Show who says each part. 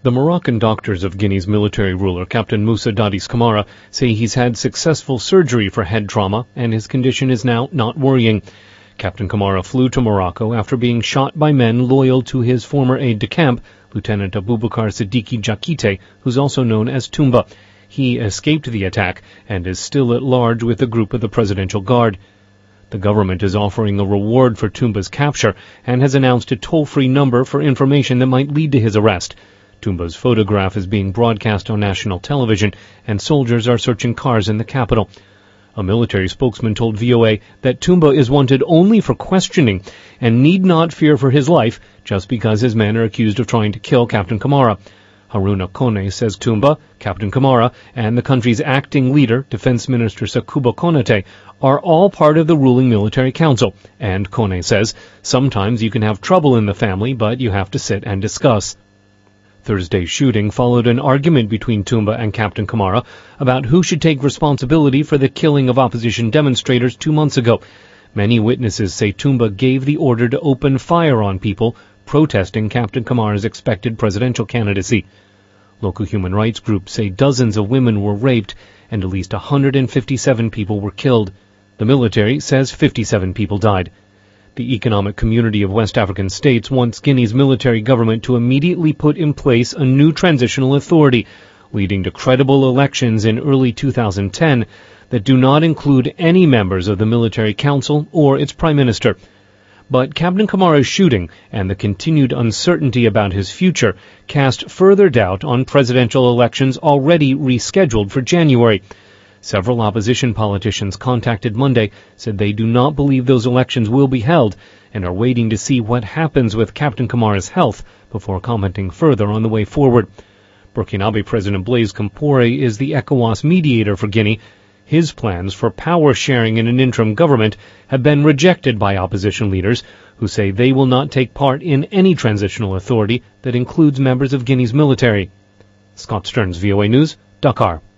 Speaker 1: The Moroccan doctors of Guinea's military ruler, Captain Moussa Dadis Camara, say he's had successful surgery for head trauma and his condition is now not worrying. Captain Camara flew to Morocco after being shot by men loyal to his former aide-de-camp, Lieutenant Abubakar Siddiqui Jakite, who's also known as Toumba. He escaped the attack and is still at large with a group of the Presidential Guard. The government is offering a reward for Toumba's capture and has announced a toll-free number for information that might lead to his arrest. Toumba's photograph is being broadcast on national television, and soldiers are searching cars in the capital. A military spokesman told VOA that Toumba is wanted only for questioning and need not fear for his life just because his men are accused of trying to kill Captain Camara. Haruna Kone says Toumba, Captain Camara, and the country's acting leader, Defense Minister Sakuba Konate, are all part of the ruling military council. And Kone says, sometimes you can have trouble in the family, but you have to sit and discuss. Thursday's shooting followed an argument between Toumba and Captain Camara about who should take responsibility for the killing of opposition demonstrators 2 months ago. Many witnesses say Toumba gave the order to open fire on people protesting Captain Camara's expected presidential candidacy. Local human rights groups say dozens of women were raped and at least 157 people were killed. The military says 57 people died. The Economic Community of West African States wants Guinea's military government to immediately put in place a new transitional authority, leading to credible elections in early 2010 that do not include any members of the military council or its prime minister. But Captain Camara's shooting and the continued uncertainty about his future cast further doubt on presidential elections already rescheduled for January. Several opposition politicians contacted Monday said they do not believe those elections will be held and are waiting to see what happens with Captain Camara's health before commenting further on the way forward. Burkinabe President Blaise Compaoré is the ECOWAS mediator for Guinea. His plans for power sharing in an interim government have been rejected by opposition leaders who say they will not take part in any transitional authority that includes members of Guinea's military. Scott Stearns, VOA News, Dakar.